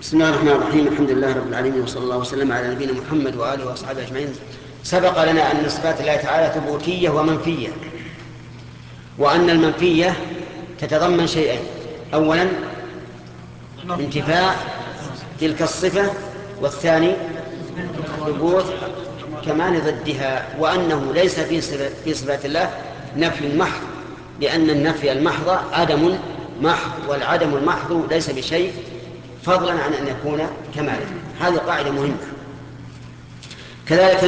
بسم الله الرحمن الرحيم. الحمد لله رب العالمين، وصلى الله وسلم على نبينا محمد وآله وأصحابه أجمعين. سبق لنا أن صفات الله تعالى ثبوتية ومنفية، وأن المنفية تتضمن شيئين: أولا انتفاء تلك الصفة، والثاني ثبوت كمال ضدها، وأنه ليس في صفات الله نفي محض، لأن النفي المحض عدم محض، والعدم المحض ليس بشيء فضلا عن أن يكون كمالا. هذه قاعدة مهمة. كذلك